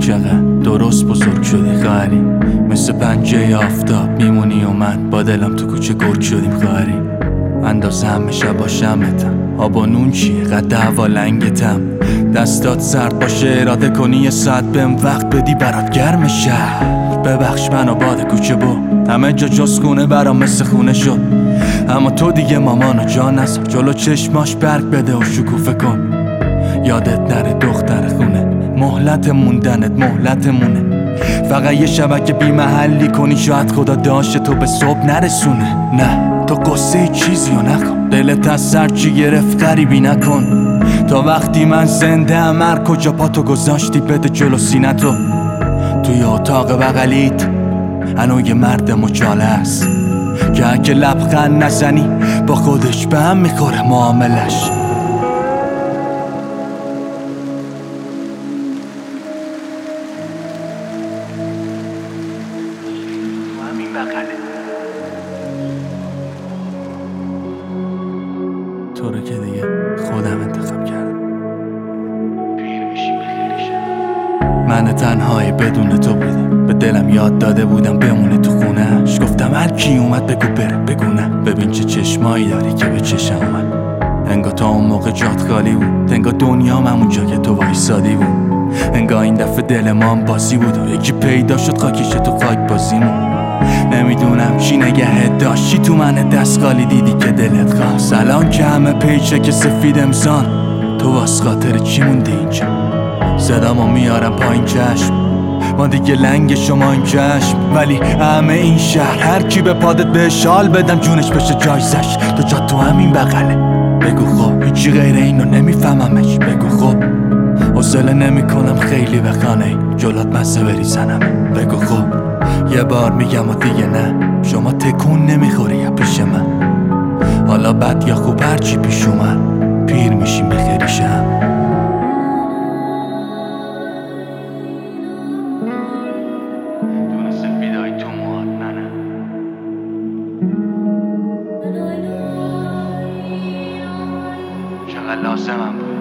چقدر درست بزرگ شدی خواهری، مثل پنجه آفتاب میمونی و من با دلم تو کوچه گرگ شدیم خواهری. اندازه همه شب با شمعتم، آب و نون چیه قد هوا لنگتم. دستات سرد باشه اراده کنی یه ساعت بهم وقت بدی برات گرم شهر. ببخش منو باد کوچه با همه جا جز خونه برام مثل خونه شد، اما تو دیگه مامانو جا نذار جلو چشماش برگ بده و شکوفه کن. یادت نره دختر خونه، مهلت موندنت مهلتمونه. فقط یه شبکه بی محلی کنی شاید خدا داشته تو به صبح نرسونه. نه تو قصه چیزی رو نکن، دلت از سر چی گرفت غریبی نکن. تا وقتی من زنده ام هر کجا پاتو گذاشتی بده جلو سینتو. توی اتاق بغلیت هنو یه مرد مچاله هست که اگه لبخند نزنی با خودش به هم میخوره معاملش. تو رو که دیگه خودم انتخاب کردم. پیر میشی من تنهایی بدون تو بودم، به دلم یاد داده بودم بمونه تو خونهش. گفتم هر کی اومد بگو بره بگو نه، ببین چه چشمایی داری که به چشم اومد. انگار تا اون موقع جات خالی بود، انگار دنیام همونجا که تو وایسادی بود. انگار این دفعه دل ما هم بازی بود و یکی پیدا شد خاکیش تو خاک بازیمون. نمیدونم چی نگهت داشت، چی تو من دست خالی دیدی که دلت خواست. الان که همه پیچه که سفید امسان، تو واس خاطر چی موندی اینجا؟ صدامو میارم پایین چشم، ما دیگه لنگ شما این چشم. ولی همه این شهر هر کی به پادت به شال بدم جونش بشه جایزش. تو جا تو همین بغله، بگو خب هیچی غیر اینو نمیفهممش. بگو خب حوصله نمیکنم خیلی به خانه جلات مزه بریزنم. بگو خب یه بار میگم و دیگه نه، شما تکون نمیخوری یا پیش من. حالا بد یا خوب هرچی پیش اومد پیر میشیم بخیریشم. دونه سفیدای تو موهات منم، چقدر لازمم بود.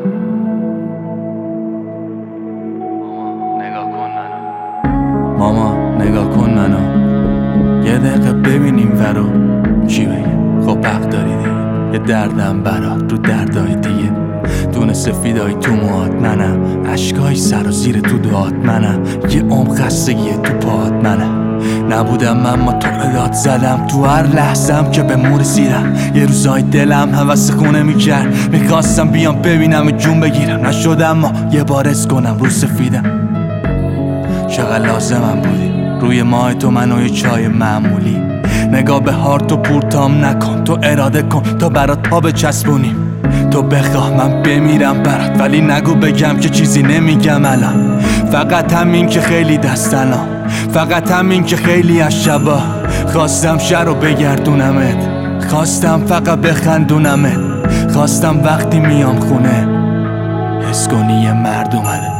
ماما نگاه کن منو، یه دقیقه ببینیم ورو چی بگم. خب حق داری دیگه، یه دردم برات رو دردای دیگه. دونه سفیدای تو موهات منم، اشکای سر و زیر تو دعات منم، یه خستگی تو پاهات منم. نبودم من ما تو رو داد زدم تو هر لحظم که به مور رسیدم. یه روزای دلم هوس خونه میکرد، میخواستم بیام ببینم جون بگیرم. نشدم ما یه بار اس کنم رو سفیدم. چقدر لازمم بودی روی ماه تو منو یه چای معمولی. نگاه به هارت و پورتام نکن، تو اراده کن تا برات پا بچسبونیم. تو بخواه من بمیرم برات، ولی نگو بگم که چیزی نمیگم الان. فقط همین که خیلی دستنام، فقط همین که خیلی از شبا خواستم شهر رو بگردونمت. خواستم فقط بخندونمت، خواستم وقتی میام خونه حس کنی یه مرد اومده.